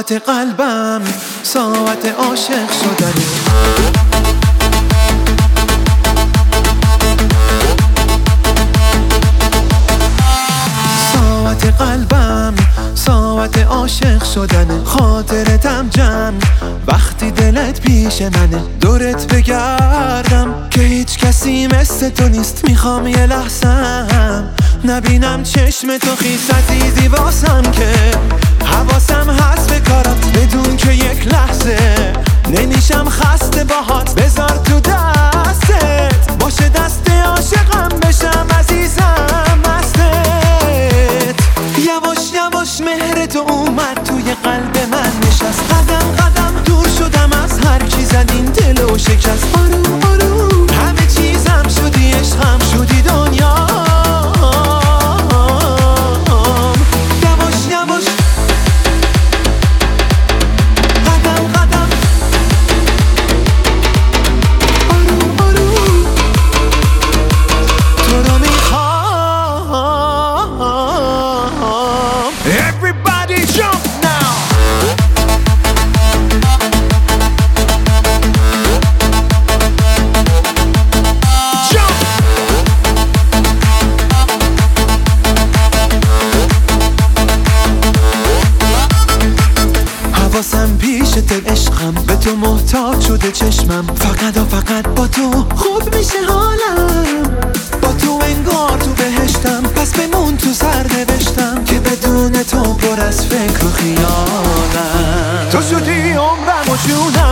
ساعت قلبم ساعت عاشق شدنه. ساعت قلبم ساعت عاشق شدنه. خاطرتم جمع وقتی دلت پیش منه. دورت بگردم که هیچ کسی مثل تو نیست. میخوام یه لحظم نبینم چشم تو خیس عزیزی واسم که حواسم هست به کارات. بدون که یک لحظه نمیشم خسته باهات. بذار تو دستت باشه دست عاشقم بشم عزیزم مستت. یواش یواش مهر تو اومد توی قلب من نشست. قدم قدم دور شدم از هر کی زد این دلو شکست. آروم آروم همه چیزم شدی عشقم شدی دنیا. حواسم پیشت عشقم به تو محتاج شده چشمم. فقط و فقط با تو خوب میشه حالم. با تو انگار تو بهشتم. پس بمون تو سرنوشتم که بدون تو پر از فکر و خیالم. تو شدی عمرم و جونم.